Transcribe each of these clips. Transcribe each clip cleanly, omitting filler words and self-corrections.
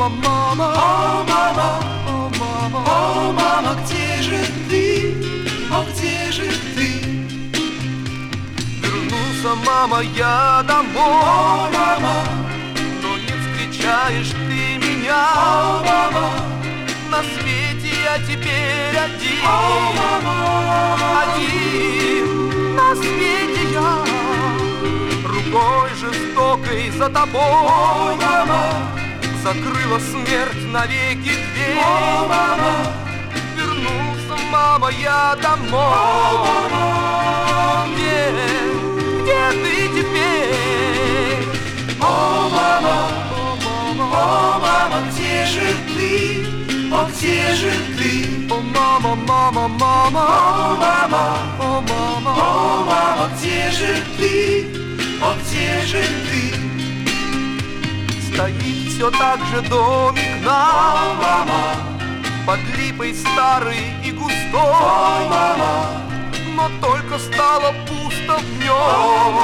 мама, мама, О, мама, о, мама, о, мама, где же ты? О, где же ты? вернулся, мама, я домой, О, мама, но не встречаешь ты меня. о, мама, На свете я теперь один, о, мама, один на свете я, рукой жестокой за тобой о, мама, закрыла смерть навеки дверь. о, мама, Вернулся, мама, я домой. Где ты теперь? о, мама, О, мама, о, мама, где же ты? О, где же ты? о, мама, мама, мама, О, мама, о, мама, о, мама, где же ты? О, где же ты? стоит все так же домик О, наш, мама, под липой старый и о, густой, мама, но только стало пусто в нем.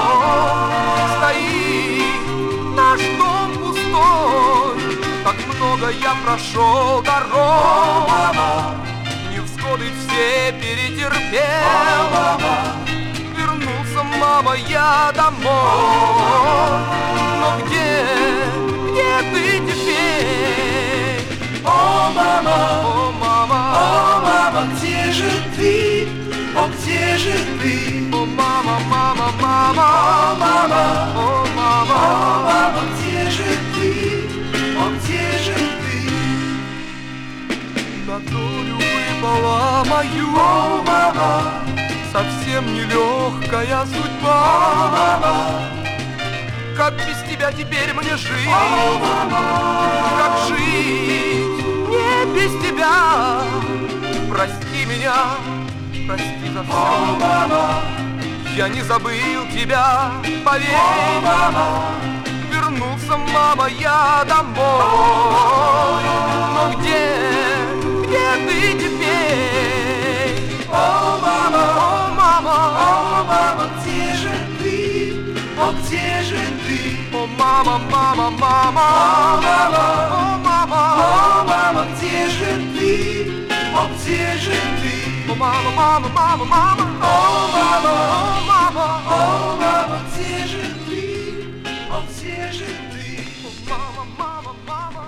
Стоит наш дом пустой, как много я прошел дорог, мама, невзгоды все перетерпел. мама, Вернулся, мама, я домой. Но где ты теперь? о, мама, О, мама, о, мама, где же ты? О, где же ты? о, мама, мама, мама, О, мама, о, мама, о, мама, где же ты? О, где же ты? на долю выпала мою О, мама, совсем нелегкая судьба. мама, Как без тебя теперь мне жить? о, мама, Как жить не без тебя? Прости меня, прости за о, все. мама, Я не забыл тебя, поверь. о, мама, Вернулся, мама, я домой. Но где ты теперь? о, мама, О, мама, о, мама, где же ты? О, где же ты? о, мама, мама, мама, О, мама, о, мама, о, мама, где же ты? О, где же ты? о, мама, мама, мама, мама, О, мама, о, мама, о, мама, где же ты? О, где же ты? о, мама, мама, мама.